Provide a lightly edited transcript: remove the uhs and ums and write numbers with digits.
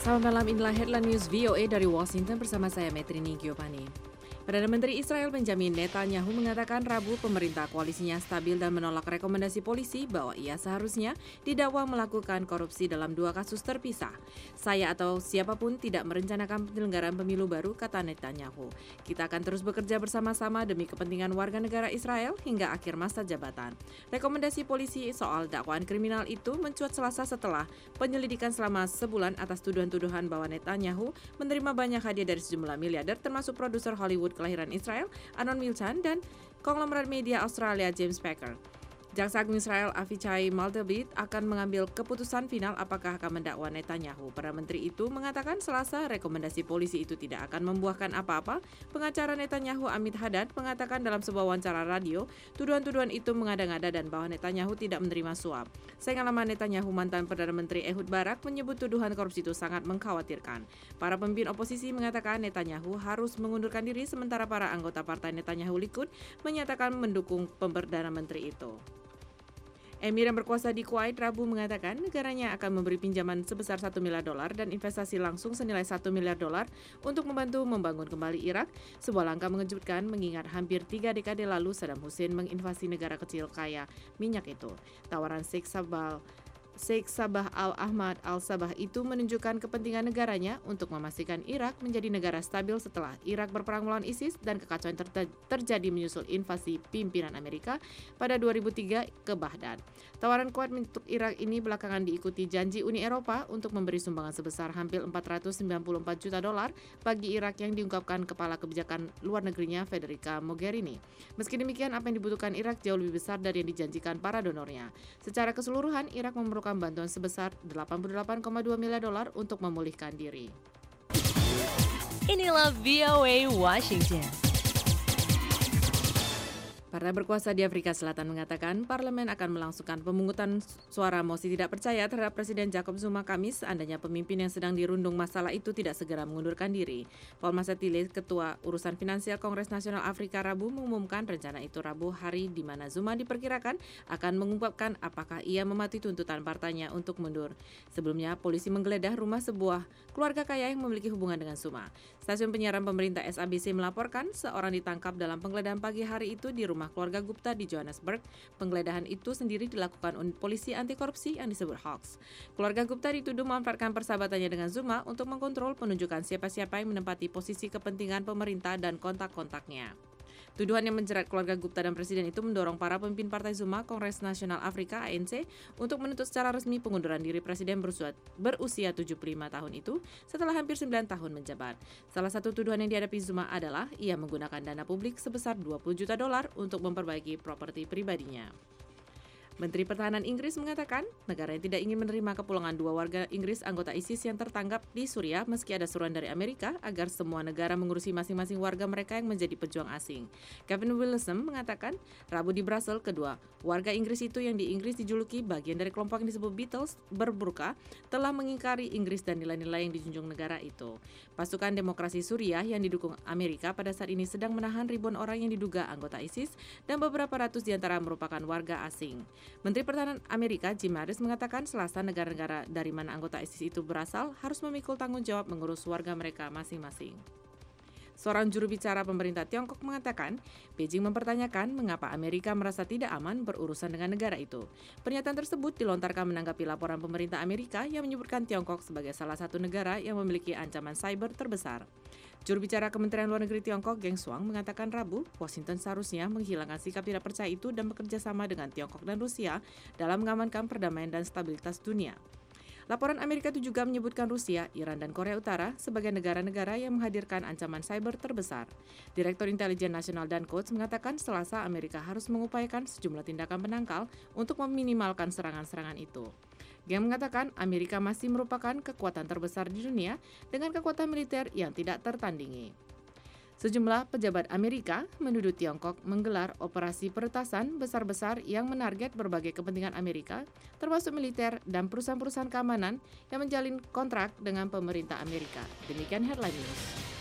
Selamat malam, inilah Headline News VOA dari Washington bersama saya Metrini Giovanni. Perdana Menteri Israel Benjamin Netanyahu mengatakan Rabu pemerintah koalisinya stabil dan menolak rekomendasi polisi bahwa ia seharusnya didakwa melakukan korupsi dalam 2 kasus terpisah. Saya atau siapapun tidak merencanakan penyelenggaraan pemilu baru, kata Netanyahu. Kita akan terus bekerja bersama-sama demi kepentingan warga negara Israel hingga akhir masa jabatan. Rekomendasi polisi soal dakwaan kriminal itu mencuat Selasa setelah penyelidikan selama sebulan atas tuduhan-tuduhan bahwa Netanyahu menerima banyak hadiah dari sejumlah miliarder termasuk produser Hollywood kelahiran Israel, Anon Milchan, dan konglomerat media Australia James Packer. Jaksa Agung Israel Avichai Maldavit akan mengambil keputusan final apakah akan mendakwa Netanyahu. Perdana Menteri itu mengatakan Selasa rekomendasi polisi itu tidak akan membuahkan apa-apa. Pengacara Netanyahu Amit Haddad mengatakan dalam sebuah wawancara radio, tuduhan-tuduhan itu mengada-ngada dan bahwa Netanyahu tidak menerima suap. Sayang lama Netanyahu, mantan Perdana Menteri Ehud Barak, menyebut tuduhan korupsi itu sangat mengkhawatirkan. Para pemimpin oposisi mengatakan Netanyahu harus mengundurkan diri sementara para anggota partai Netanyahu Likud menyatakan mendukung Perdana Menteri itu. Emir yang berkuasa di Kuwait Rabu mengatakan negaranya akan memberi pinjaman sebesar $1 miliar dan investasi langsung senilai $1 miliar untuk membantu membangun kembali Irak, sebuah langkah mengejutkan mengingat hampir 3 dekade lalu Saddam Hussein menginvasi negara kecil kaya minyak itu. Tawaran Sheikh Sabah Al-Ahmad Al-Sabah itu menunjukkan kepentingan negaranya untuk memastikan Irak menjadi negara stabil setelah Irak berperang melawan ISIS dan kekacauan terjadi menyusul invasi pimpinan Amerika pada 2003 ke Baghdad. Tawaran Kuwait untuk Irak ini belakangan diikuti janji Uni Eropa untuk memberi sumbangan sebesar hampir $494 juta bagi Irak yang diungkapkan Kepala Kebijakan Luar Negerinya Federica Mogherini. Meski demikian, apa yang dibutuhkan Irak jauh lebih besar dari yang dijanjikan para donornya. Secara keseluruhan, Irak memerlukan bantuan sebesar $88,2 miliar untuk memulihkan diri. Inilah VOA Washington. Partai berkuasa di Afrika Selatan mengatakan parlemen akan melangsungkan pemungutan suara mosi tidak percaya terhadap Presiden Jacob Zuma Kamis seandainya pemimpin yang sedang dirundung masalah itu tidak segera mengundurkan diri. Paul Masatile, Ketua Urusan Finansial Kongres Nasional Afrika Rabu mengumumkan rencana itu Rabu, hari di mana Zuma diperkirakan akan mengungkapkan apakah ia mematuhi tuntutan partainya untuk mundur. Sebelumnya, polisi menggeledah rumah sebuah keluarga kaya yang memiliki hubungan dengan Zuma. Stasiun penyiaran pemerintah SABC melaporkan seorang ditangkap dalam penggeledahan pagi hari itu di rumah keluarga Gupta di Johannesburg. Penggeledahan itu sendiri dilakukan unit polisi anti korupsi yang disebut Hawks. Keluarga Gupta dituduh memanfaatkan persahabatannya dengan Zuma untuk mengkontrol penunjukan siapa-siapa yang menempati posisi kepentingan pemerintah dan kontak-kontaknya. Tuduhan yang menjerat keluarga Gupta dan presiden itu mendorong para pemimpin Partai Zuma, Kongres Nasional Afrika ANC, untuk menuntut secara resmi pengunduran diri presiden berusia 75 tahun itu setelah hampir 9 tahun menjabat. Salah satu tuduhan yang dihadapi Zuma adalah ia menggunakan dana publik sebesar $20 juta untuk memperbaiki properti pribadinya. Menteri Pertahanan Inggris mengatakan negara yang tidak ingin menerima kepulangan 2 warga Inggris anggota ISIS yang tertangkap di Suriah meski ada seruan dari Amerika agar semua negara mengurusi masing-masing warga mereka yang menjadi pejuang asing. Gavin Williamson mengatakan Rabu di Brussels kedua warga Inggris itu yang di Inggris dijuluki bagian dari kelompok yang disebut Beatles berburka telah mengingkari Inggris dan nilai-nilai yang dijunjung negara itu. Pasukan demokrasi Suriah yang didukung Amerika pada saat ini sedang menahan ribuan orang yang diduga anggota ISIS dan beberapa ratus diantara merupakan warga asing. Menteri Pertahanan Amerika Jim Mattis mengatakan Selasa negara-negara dari mana anggota ISIS itu berasal harus memikul tanggung jawab mengurus warga mereka masing-masing. Seorang juru bicara pemerintah Tiongkok mengatakan Beijing mempertanyakan mengapa Amerika merasa tidak aman berurusan dengan negara itu. Pernyataan tersebut dilontarkan menanggapi laporan pemerintah Amerika yang menyebutkan Tiongkok sebagai salah satu negara yang memiliki ancaman cyber terbesar. Juru bicara Kementerian Luar Negeri Tiongkok Geng Shuang mengatakan Rabu, Washington seharusnya menghilangkan sikap tidak percaya itu dan bekerja sama dengan Tiongkok dan Rusia dalam mengamankan perdamaian dan stabilitas dunia. Laporan Amerika itu juga menyebutkan Rusia, Iran, dan Korea Utara sebagai negara-negara yang menghadirkan ancaman cyber terbesar. Direktur Intelijen Nasional Dan Coats mengatakan Selasa Amerika harus mengupayakan sejumlah tindakan penangkal untuk meminimalkan serangan-serangan itu. Geng mengatakan Amerika masih merupakan kekuatan terbesar di dunia dengan kekuatan militer yang tidak tertandingi. Sejumlah pejabat Amerika menuduh Tiongkok menggelar operasi peretasan besar-besar yang menarget berbagai kepentingan Amerika, termasuk militer dan perusahaan-perusahaan keamanan yang menjalin kontrak dengan pemerintah Amerika. Demikian Headline News.